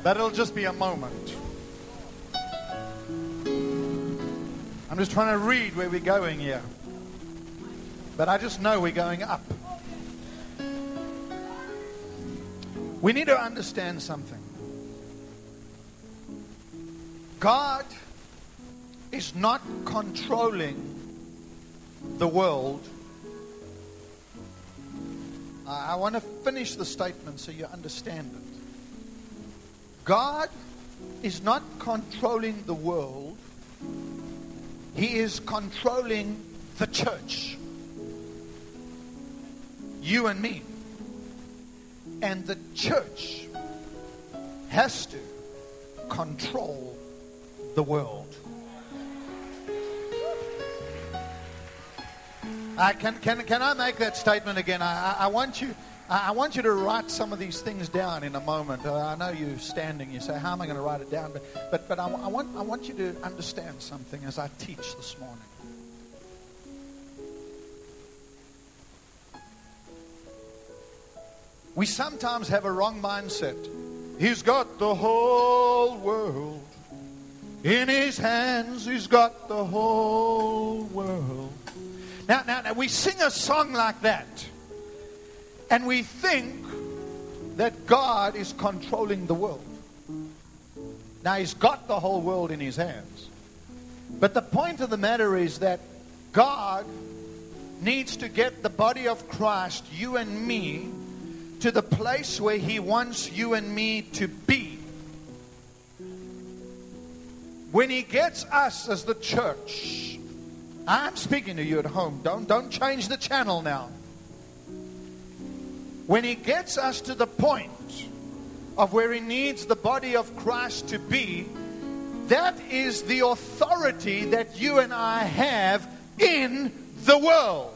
But it'll just be a moment. I'm just trying to read where we're going here. But I just know we're going up. We need to understand something. God is not controlling the world. I want to finish the statement so you understand it. God is not controlling the world. He is controlling the church. You and me. And the church has to control the world. Can I make that statement again? I want you to write some of these things down in a moment. I know you're standing. You say, "How am I going to write it down?" But I want you to understand something as I teach this morning. We sometimes have a wrong mindset. He's got the whole world in his hands. He's got the whole world. Now, we sing a song like that, and we think that God is controlling the world. Now, he's got the whole world in his hands. But the point of the matter is that God needs to get the body of Christ, you and me, to the place where he wants you and me to be. When he gets us as the church, I'm speaking to you at home. Don't change the channel now. When he gets us to the point of where he needs the body of Christ to be, that is the authority that you and I have in the world.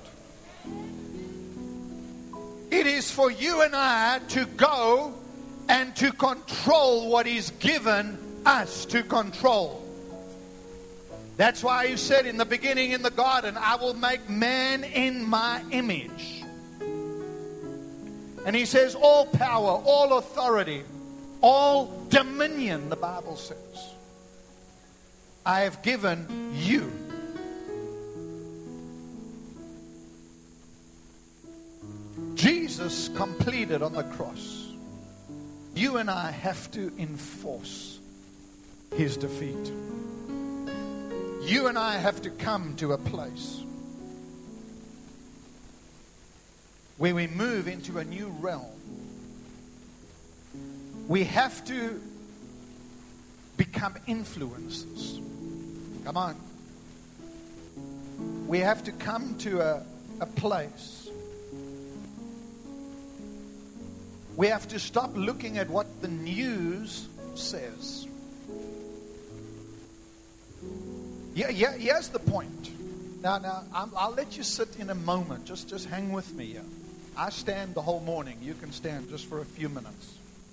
It is for you and I to go and to control what he's given us to control. That's why he said in the beginning in the garden, "I will make man in my image." And he says all power, all authority, all dominion, the Bible says, I have given you. Jesus completed on the cross. You and I have to enforce his defeat. You and I have to come to a place where we move into a new realm. We have to become influencers. Come on. We have to come to a place. We have to stop looking at what the news says. Yeah, here's the point. Now, I'll let you sit in a moment. Just hang with me here. I stand the whole morning. You can stand just for a few minutes.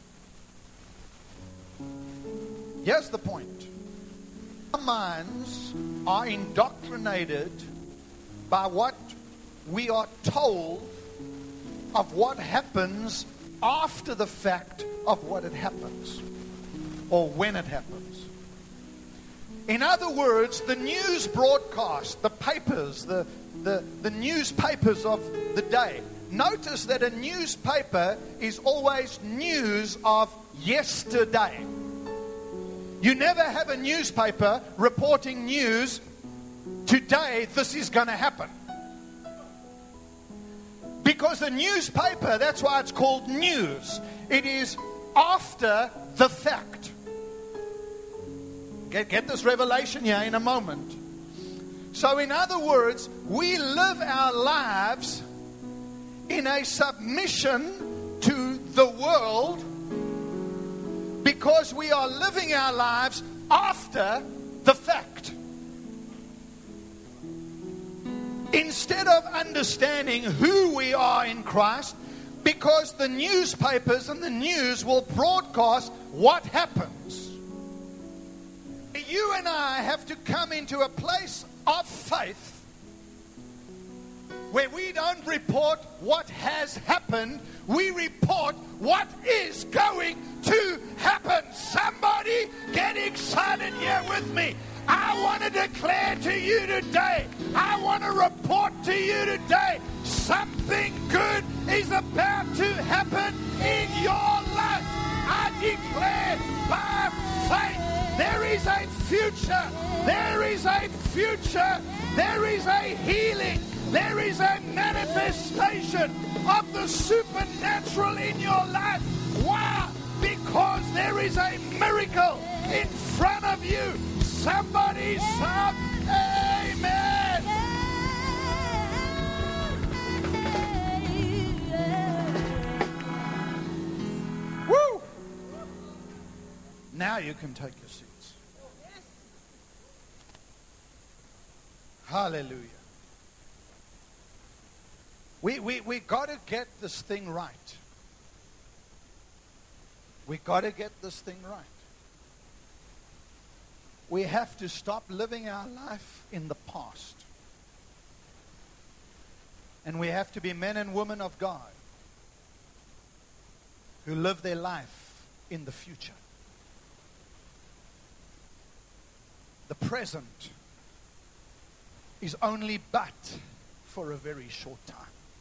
Here's the point. Our minds are indoctrinated by what we are told of what happens after the fact of what it happens or when it happens. In other words, the news broadcast, the papers, the newspapers of the day. Notice that a newspaper is always news of yesterday. You never have a newspaper reporting news, today this is going to happen. Because the newspaper, that's why it's called news. It is after the fact. Get this revelation here in a moment. So in other words, we live our lives in a submission to the world because we are living our lives after the fact. Instead of understanding who we are in Christ, because the newspapers and the news will broadcast what happens. You and I have to come into a place of faith where we don't report what has happened, we report what is going to happen. to declare to you today, I want to report to you today, something good is about to happen in your life. I declare by faith, there is a future, there is a future, there is a healing, there is a manifestation of the supernatural in your life. Why? Because there is a miracle in front of you. Somebody shout, Amen. Woo! Now you can take your seats. Hallelujah. We got to get this thing right. We got to get this thing right. We have to stop living our life in the past. And we have to be men and women of God who live their life in the future. The present is only but for a very short time.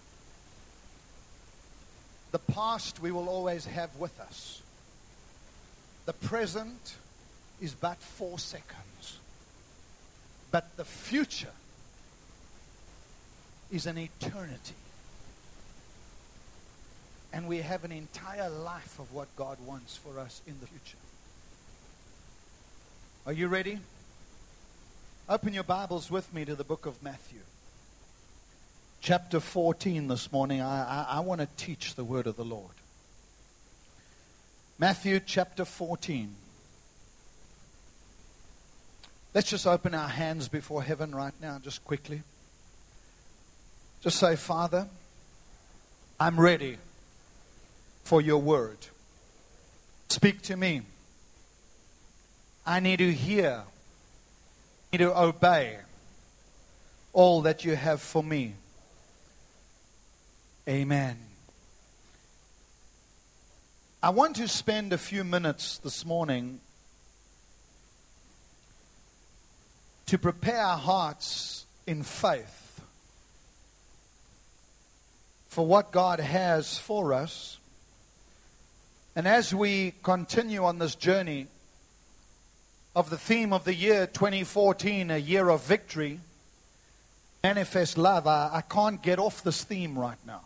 The past we will always have with us. The present is but 4 seconds. But the future is an eternity. And we have an entire life of what God wants for us in the future. Are you ready? Open your Bibles with me to the book of Matthew. Chapter 14 this morning. I want to teach the word of the Lord. Matthew chapter 14. Let's just open our hands before heaven right now, just quickly. Just say, Father, I'm ready for your word. Speak to me. I need to hear. I need to obey all that you have for me. Amen. I want to spend a few minutes this morning to prepare our hearts in faith for what God has for us. And as we continue on this journey of the theme of the year 2014, a year of victory, manifest love, I can't get off this theme right now.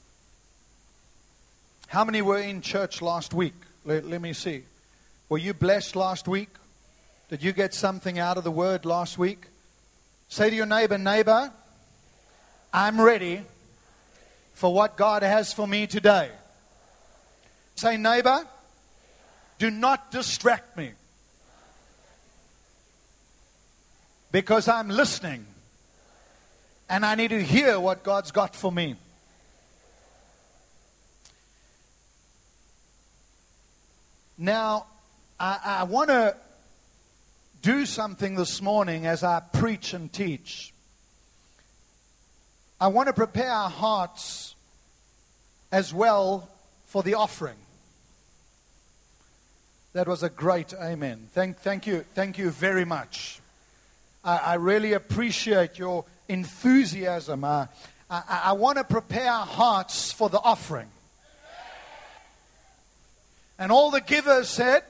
How many were in church last week? Let me see. Were you blessed last week? Did you get something out of the word last week? Say to your neighbor, neighbor, I'm ready for what God has for me today. Say, neighbor, do not distract me, because I'm listening and I need to hear what God's got for me. Now, I want to do something this morning as I preach and teach. I want to prepare our hearts as well for the offering. That was a great amen. Thank you very much. I really appreciate your enthusiasm. I want to prepare our hearts for the offering. And all the givers said,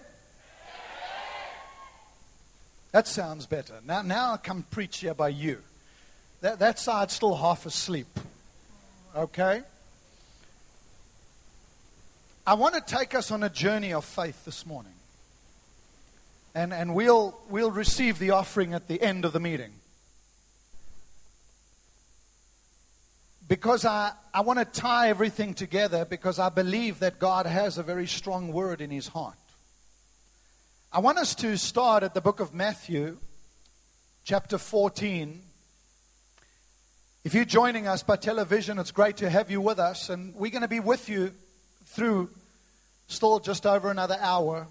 that sounds better. Now I come preach here by you. That side's still half asleep. Okay? I want to take us on a journey of faith this morning. And we'll receive the offering at the end of the meeting. Because I want to tie everything together, because I believe that God has a very strong word in his heart. I want us to start at the book of Matthew, chapter 14. If you're joining us by television, it's great to have you with us. And we're going to be with you through still just over another hour.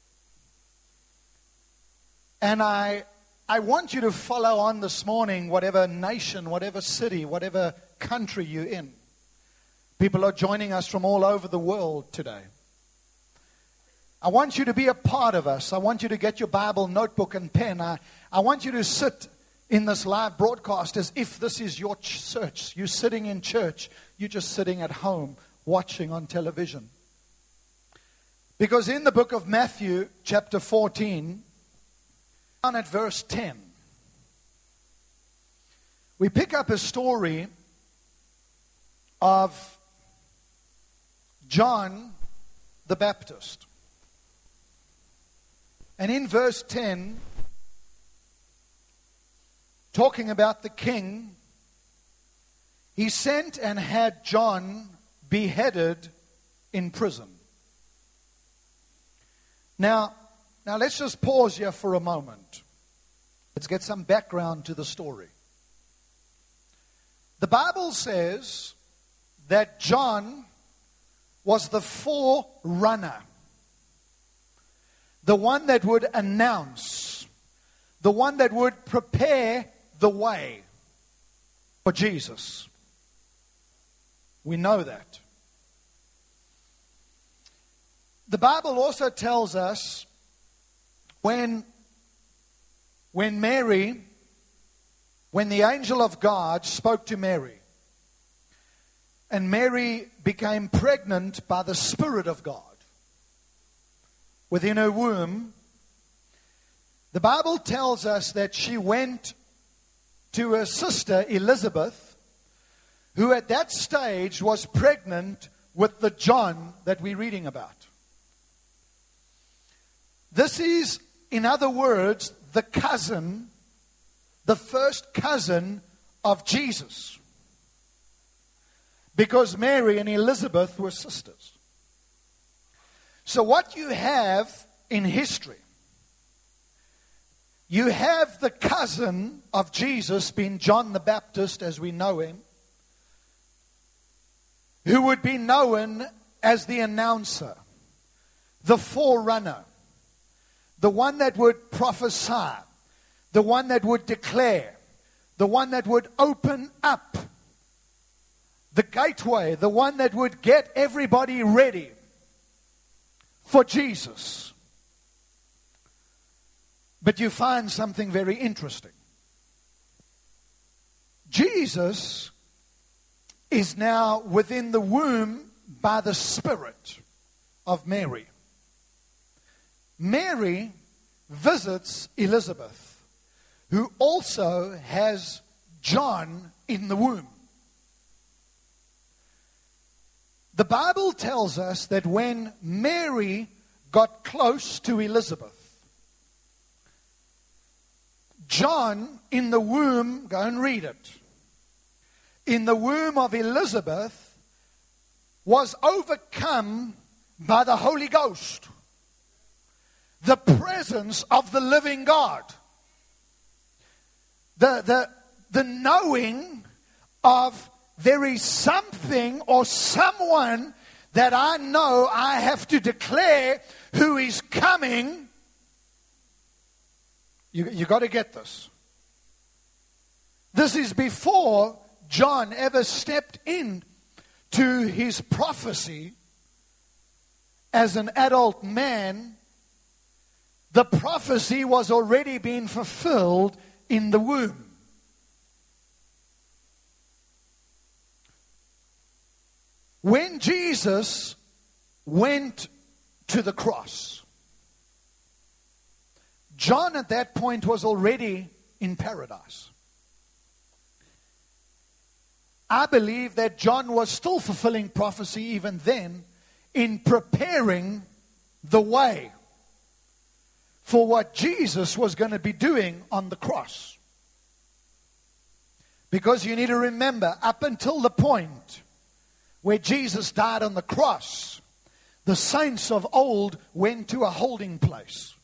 And I want you to follow on this morning, whatever nation, whatever city, whatever country you're in. People are joining us from all over the world today. I want you to be a part of us. I want you to get your Bible, notebook, and pen. I want you to sit in this live broadcast as if this is your church. You're sitting in church. You're just sitting at home watching on television. Because in the book of Matthew, chapter 14, down at verse 10, we pick up a story of John the Baptist. And in verse 10, talking about the king, he sent and had John beheaded in prison. Now let's just pause here for a moment. Let's get some background to the story. The Bible says that John was the forerunner, the one that would announce, the one that would prepare the way for Jesus. We know that. The Bible also tells us when the angel of God spoke to Mary, and Mary became pregnant by the Spirit of God within her womb, the Bible tells us that she went to her sister Elizabeth, who at that stage was pregnant with the John that we're reading about. This is, in other words, the first cousin of Jesus. Because Mary and Elizabeth were sisters. So what you have in history, you have the cousin of Jesus being John the Baptist as we know him, who would be known as the announcer, the forerunner, the one that would prophesy, the one that would declare, the one that would open up the gateway, the one that would get everybody ready for Jesus. But you find something very interesting. Jesus is now within the womb by the Spirit of Mary. Mary visits Elizabeth, who also has John in the womb. The Bible tells us that when Mary got close to Elizabeth, John in the womb, go and read it, in the womb of Elizabeth was overcome by the Holy Ghost, the presence of the living God, the knowing of there is something or someone that I know I have to declare who is coming. You got to get this. This is before John ever stepped in to his prophecy as an adult man. The prophecy was already being fulfilled in the womb. When Jesus went to the cross, John at that point was already in paradise. I believe that John was still fulfilling prophecy even then in preparing the way for what Jesus was going to be doing on the cross. Because you need to remember, up until the point where Jesus died on the cross, the saints of old went to a holding place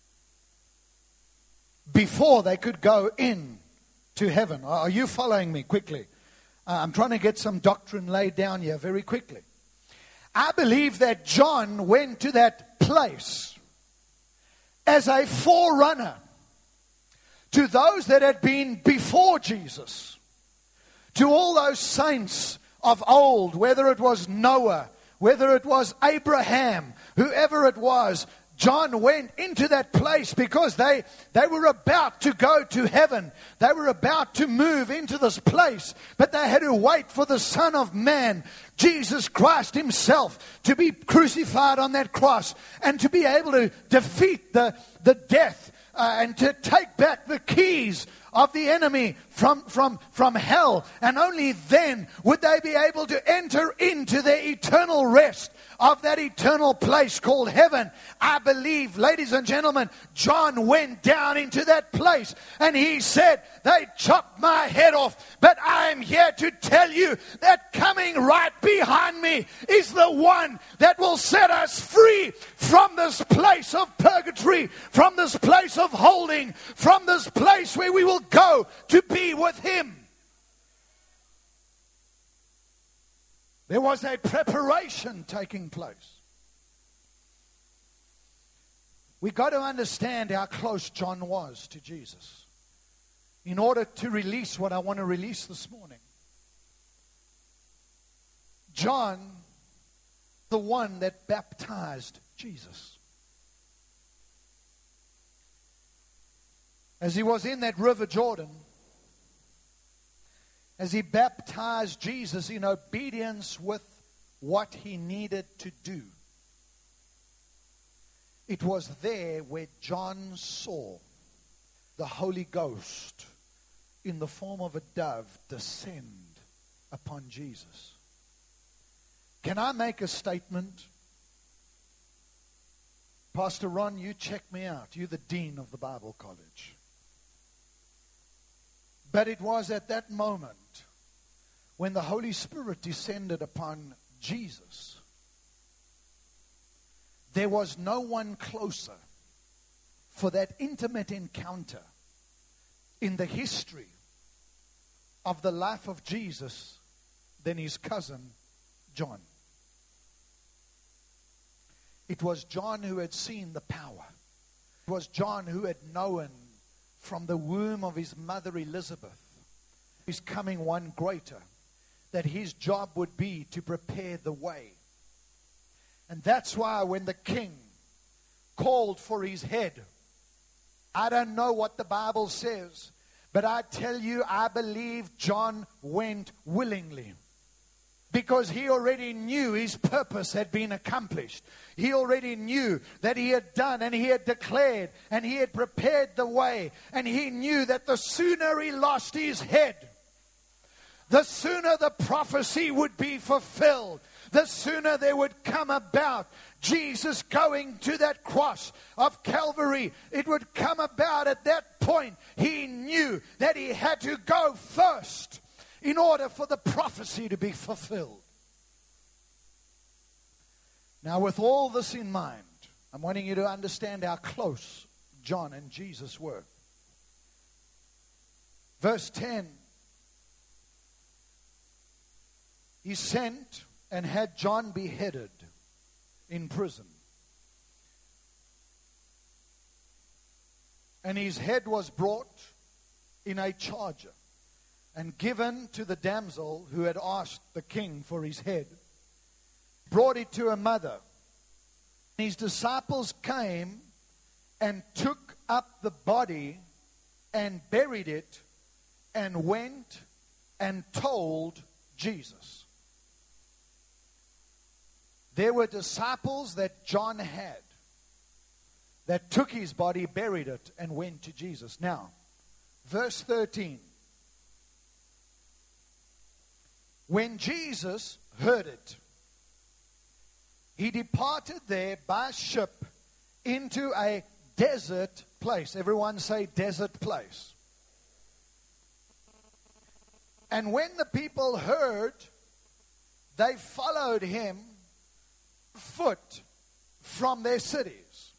before they could go in to heaven. Are you following me quickly? I'm trying to get some doctrine laid down here very quickly. I believe that John went to that place as a forerunner to those that had been before Jesus, to all those saints of old, whether it was Noah, whether it was Abraham, whoever it was, John went into that place because they were about to go to heaven. They were about to move into this place, but they had to wait for the Son of Man, Jesus Christ himself, to be crucified on that cross and to be able to defeat the death and to take back the keys of the enemy from hell. And only then would they be able to enter into their eternal rest of that eternal place called heaven. I believe, ladies and gentlemen, John went down into that place and he said, they chopped my head off, but I am here to tell you that coming right behind me is the one that will set us free from this place of purgatory, from this place of holding, from this place where we will go to be with him. There was a preparation taking place. We got to understand how close John was to Jesus in order to release what I want to release this morning. John, the one that baptized Jesus. As he was in that river Jordan, as he baptized Jesus in obedience with what he needed to do, it was there where John saw the Holy Ghost in the form of a dove descend upon Jesus. Can I make a statement? Pastor Ron, you check me out. You're the dean of the Bible College. But it was at that moment when the Holy Spirit descended upon Jesus, there was no one closer for that intimate encounter in the history of the life of Jesus than his cousin John. It was John who had seen the power. It was John who had known from the womb of his mother Elizabeth, his coming one greater, that his job would be to prepare the way. And that's why when the king called for his head, I don't know what the Bible says, but I tell you, I believe John went willingly. Because he already knew his purpose had been accomplished. He already knew that he had done and he had declared and he had prepared the way. And he knew that the sooner he lost his head, the sooner the prophecy would be fulfilled. The sooner there would come about Jesus going to that cross of Calvary. It would come about at that point. He knew that he had to go first in order for the prophecy to be fulfilled. Now, with all this in mind, I'm wanting you to understand how close John and Jesus were. Verse 10. He sent and had John beheaded in prison. And his head was brought in a charger and given to the damsel who had asked the king for his head. Brought it to her mother. His disciples came and took up the body and buried it and went and told Jesus. There were disciples that John had that took his body, buried it, and went to Jesus. Now, verse 13. When Jesus heard it, he departed there by ship into a desert place. Everyone say desert place. And when the people heard, they followed him foot from their cities.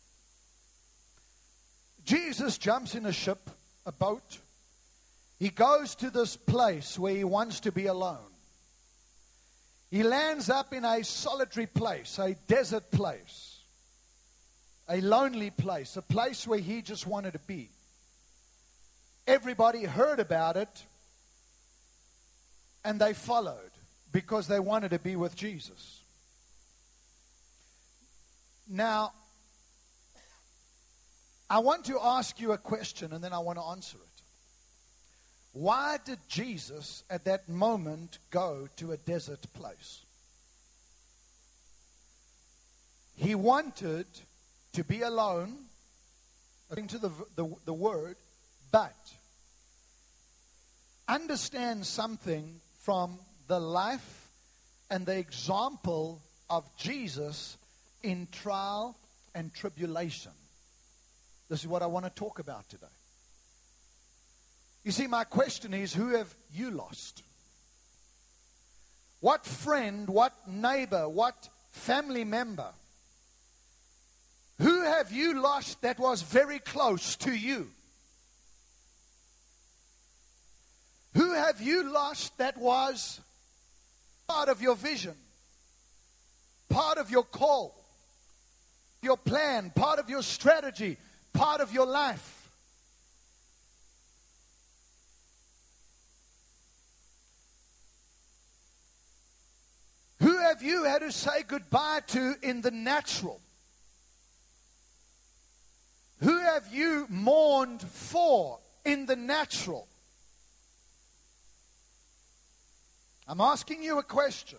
Jesus jumps in a ship, a boat. He goes to this place where he wants to be alone. He lands up in a solitary place, a desert place, a lonely place, a place where he just wanted to be. Everybody heard about it, and they followed because they wanted to be with Jesus. Now, I want to ask you a question and then I want to answer it. Why did Jesus at that moment go to a desert place? He wanted to be alone, according to the word, but understand something from the life and the example of Jesus in trial and tribulation. This is what I want to talk about today. You see, my question is, who have you lost? What friend, what neighbor, what family member? Who have you lost that was very close to you? Who have you lost that was part of your vision, part of your call, your plan, part of your strategy, part of your life? Who have you had to say goodbye to in the natural? Who have you mourned for in the natural? I'm asking you a question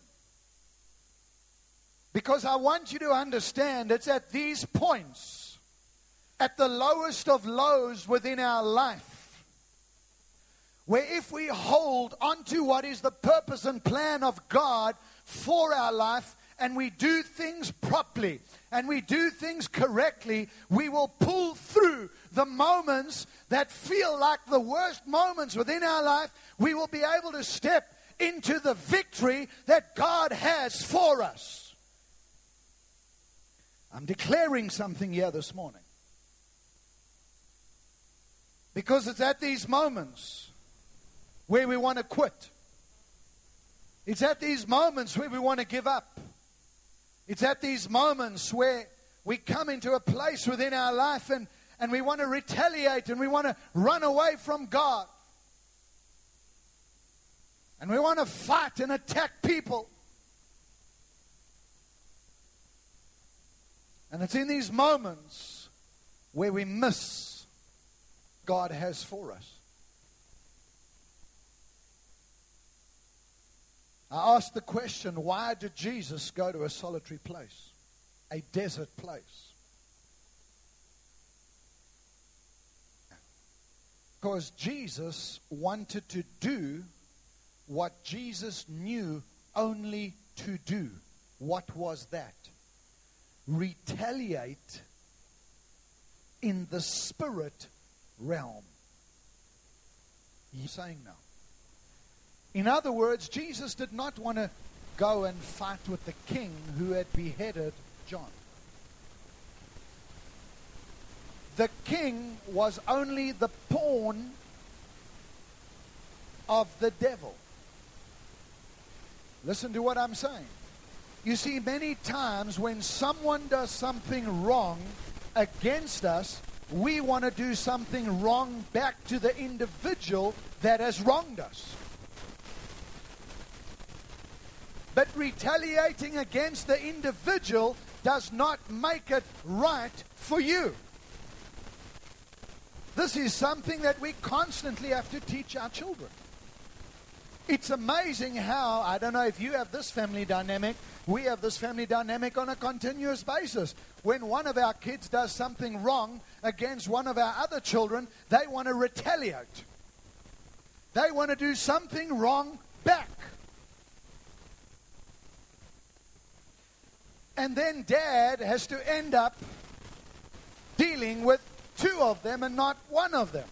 because I want you to understand it's at these points, at the lowest of lows within our life, where if we hold onto what is the purpose and plan of God for our life, and we do things properly, and we do things correctly, we will pull through the moments that feel like the worst moments within our life. We will be able to step into the victory that God has for us. I'm declaring something here this morning, because it's at these moments where we want to quit. It's at these moments where we want to give up. It's at these moments where we come into a place within our life and we want to retaliate and we want to run away from God. And we want to fight and attack people. And it's in these moments where we miss what God has for us. I asked the question, why did Jesus go to a solitary place, a desert place? Because Jesus wanted to do what Jesus knew only to do. What was that? Retaliate in the spirit realm. He's saying now. In other words, Jesus did not want to go and fight with the king who had beheaded John. The king was only the pawn of the devil. Listen to what I'm saying. You see, many times when someone does something wrong against us, we want to do something wrong back to the individual that has wronged us. But retaliating against the individual does not make it right for you. This is something that we constantly have to teach our children. It's amazing how, I don't know if you have this family dynamic, we have this family dynamic on a continuous basis. When one of our kids does something wrong against one of our other children, they want to retaliate. They want to do something wrong back. And then dad has to end up dealing with two of them and not one of them.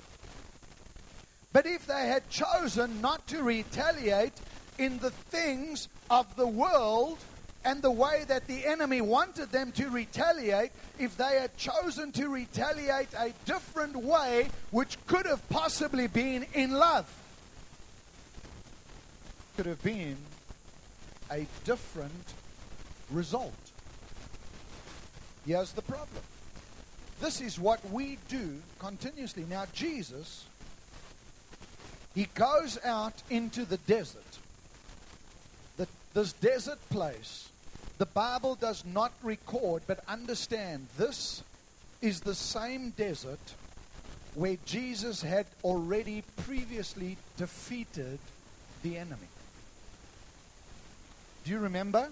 But if they had chosen not to retaliate in the things of the world and the way that the enemy wanted them to retaliate, if they had chosen to retaliate a different way, which could have possibly been in love, could have been a different result. Here's the problem. This is what we do continuously. Now, Jesus, he goes out into the desert, this desert place, The Bible does not record, but understand, this is the same desert where Jesus had already previously defeated the enemy. Do you remember?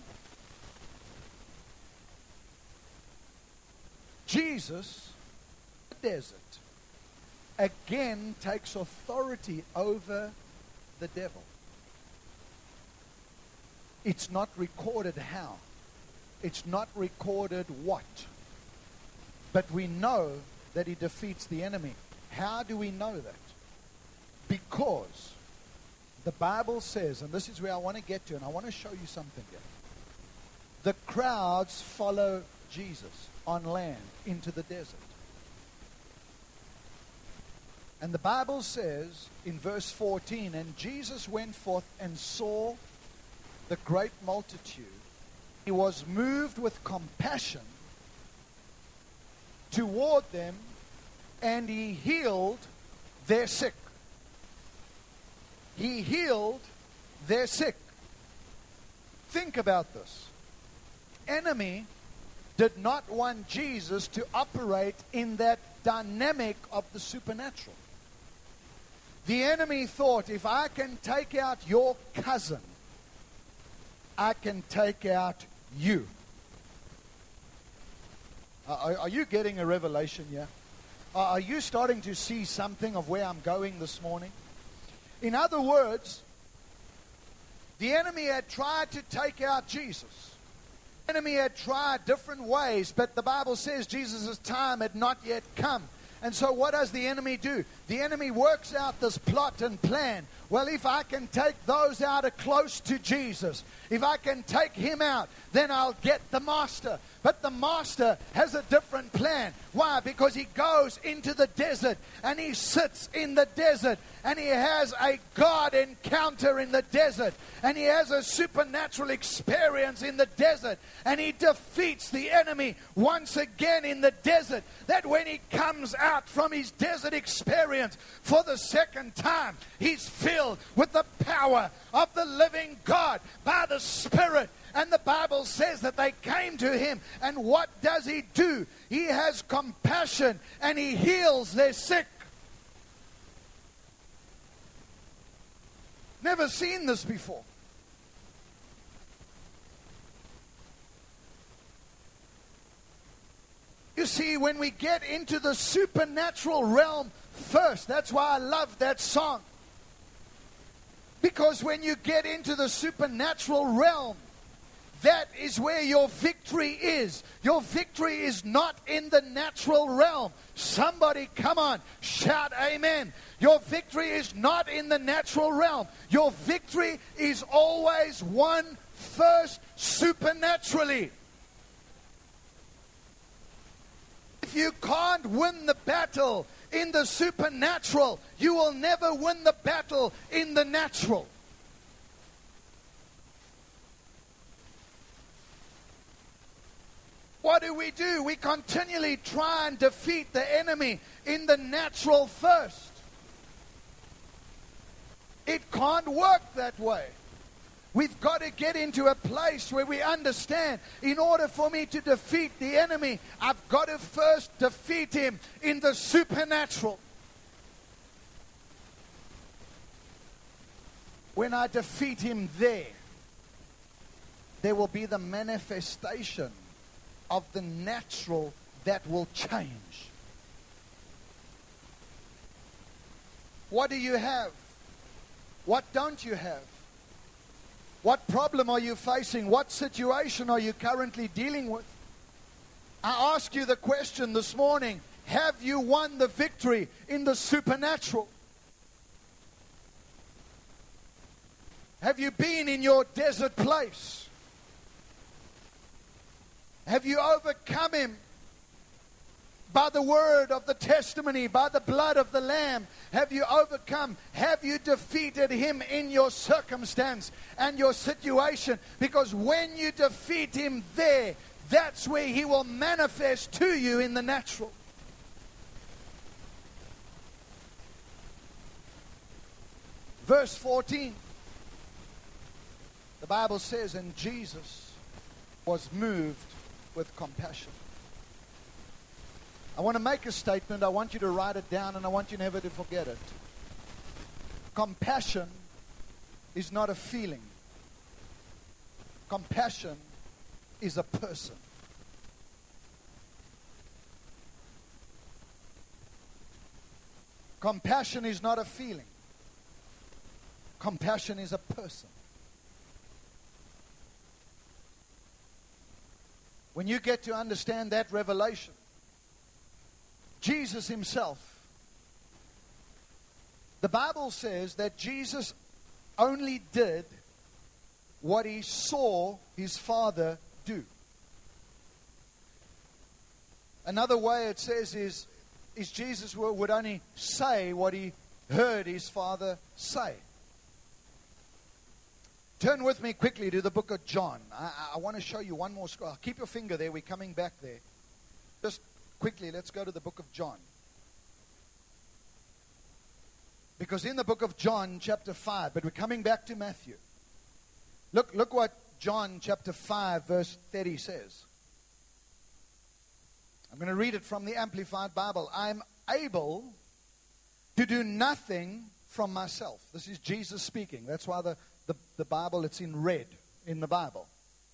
Jesus, the desert, again takes authority over the devil. It's not recorded how. It's not recorded what. But we know that he defeats the enemy. How do we know that? Because the Bible says, and this is where I want to get to, and I want to show you something here. The crowds follow Jesus on land into the desert. And the Bible says in verse 14, and Jesus went forth and saw the great multitude. He was moved with compassion toward them, and he healed their sick. He healed their sick. Think about this. Enemy did not want Jesus to operate in that dynamic of the supernatural. The enemy thought, if I can take out your cousin, I can take out you. Are you getting a revelation here? Are you starting to see something of where I'm going this morning? In other words, the enemy had tried to take out Jesus. The enemy had tried different ways, but the Bible says Jesus' time had not yet come. And so what does the enemy do? The enemy works out this plot and plan. Well, if I can take those out close to Jesus, if I can take him out, then I'll get the master. But the master has a different plan. Why? Because he goes into the desert and he sits in the desert and he has a God encounter in the desert and he has a supernatural experience in the desert and he defeats the enemy once again in the desert. That when he comes out from his desert experience for the second time, he's filled with the power of the living God by the Spirit. And the Bible says that they came to him. And what does he do? He has compassion and he heals their sick. Never seen this before. You see, when we get into the supernatural realm first, that's why I love that song. Because when you get into the supernatural realm, that is where your victory is. Your victory is not in the natural realm. Somebody, come on, shout amen. Your victory is not in the natural realm. Your victory is always won first supernaturally. If you can't win the battle in the supernatural, you will never win the battle in the natural. What do? We continually try and defeat the enemy in the natural first. It can't work that way. We've got to get into a place where we understand, in order for me to defeat the enemy, I've got to first defeat him in the supernatural. When I defeat him there will be the manifestation of the natural that will change. What do you have? What don't you have? What problem are you facing? What situation are you currently dealing with? I ask you the question this morning, have you won the victory in the supernatural? Have you been in your desert place? Have you overcome him by the word of the testimony, by the blood of the Lamb? Have you overcome? Have you defeated him in your circumstance and your situation? Because when you defeat him there, that's where he will manifest to you in the natural. Verse 14. The Bible says, and Jesus was moved with compassion. I want to make a statement. I want you to write it down, and I want you never to forget it. Compassion is not a feeling. Compassion is a person. Compassion is not a feeling. Compassion is a person. When you get to understand that revelation, Jesus himself, the Bible says that Jesus only did what he saw his Father do. Another way it says is Jesus would only say what he heard his Father say. Turn with me quickly to the book of John. I want to show you one more scroll. Keep your finger there. We're coming back there. Just quickly, let's go to the book of John. Because in the book of John, chapter 5, but we're coming back to Matthew. Look what John chapter 5, verse 30 says. I'm going to read it from the Amplified Bible. I'm able to do nothing from myself. This is Jesus speaking. That's why the Bible, it's in red in the Bible.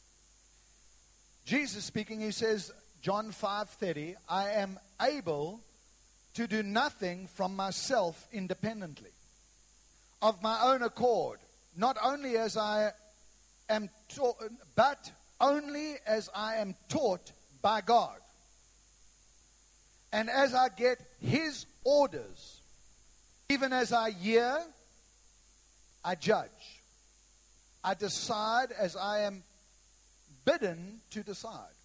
Jesus speaking, he says, John 5:30, I am able to do nothing from myself independently, of my own accord, not only as I am taught, but only as I am taught by God. And as I get his orders, even as I hear, I judge. I decide as I am bidden to decide.